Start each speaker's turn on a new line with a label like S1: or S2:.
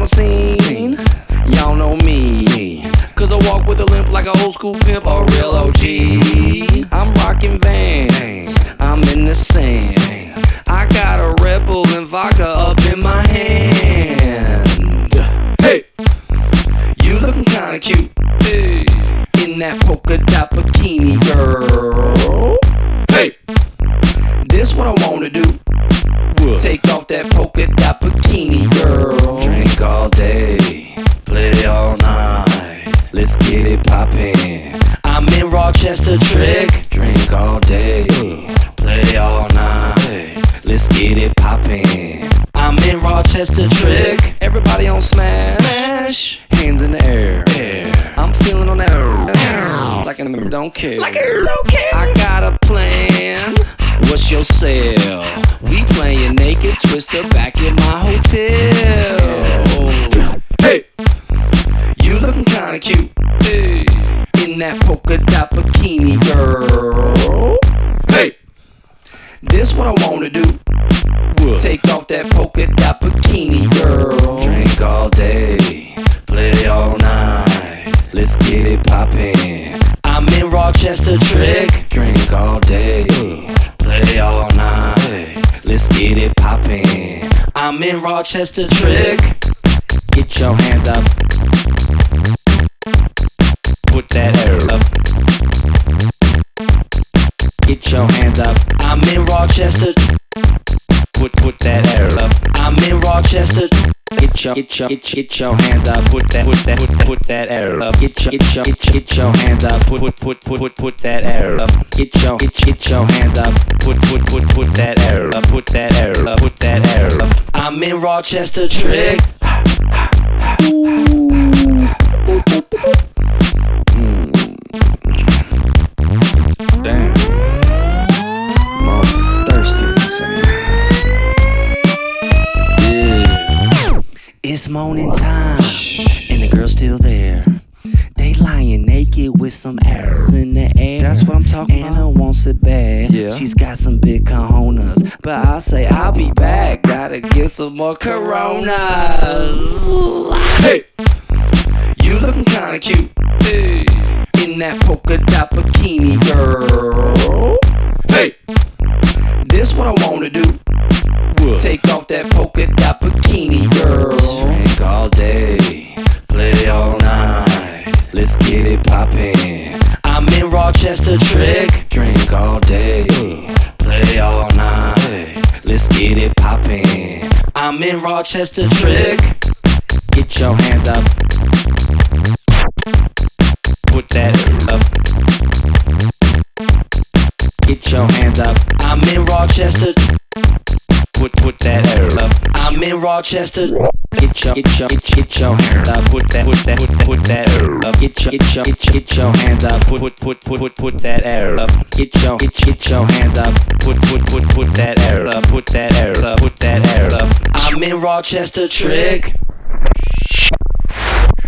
S1: the scene. Y'all know me, cause I walk with a limp like an old school pimp or a real OG. I'm rocking Vans, I'm in the sand. I got a Red Bull and vodka up in my hand. Hey, you looking kinda cute, hey, in that polka dot bikini, girl. Hey, this what I wanna do. Take off that polka dot bikini, girl. Drink all day, play all night. Let's get it poppin'. I'm in Rochester Trick. Drink all day, play all night. Let's get it poppin'. I'm in Rochester Trick. Everybody on smash, hands in the air. I'm feeling on that like I don't care. I got a plan. What's your sale? We playin' Naked Twister back in my hotel. Hey, you looking kinda cute, hey, in that polka dot bikini, girl. Hey, this what I wanna do. Take off that polka dot bikini, girl. Drink all day, play all night. Let's get it poppin'. I'm in Rochester Trick. Drink all day, play all night. Let's get it poppin'. I'm in Rochester Trick. Get your hands up. Put that air up. Get your hands up. I'm in Rochester. Put that air up. I'm in Rochester. Get your hands up. Put that air up. Get your hands up. Put that air up. Get your hands up. Put that air up. Put that air up. Put that air up. I'm in Rochester Trick. Damn. I'm all thirsty insane. Yeah. It's morning time, and the girl's still there. They lying naked with some air in the air. That's what I'm talking about. Anna wants it bad. Yeah. She's got some big cojones, but I say I'll be back. Gotta get some more Coronas. Hey, you looking kinda cute, hey, in that polka dot bikini, girl. Hey, this what I wanna do. Take off that polka dot bikini, girl. Drink all day, play all night. Let's get it poppin'. I'm in Rochester Trick. Drink all day, play all night. Let's get it poppin'. I'm in Rochester Trick. Get your hands up. Put that up. Get your hands up. I'm in Rochester. Put that air up. I'm in Rochester. Get your hands up. Put that air up. Get your hands up. Put that air up. Get your hands up. Put that air up. Put that air up. Put that air up. I'm in Rochester Trick.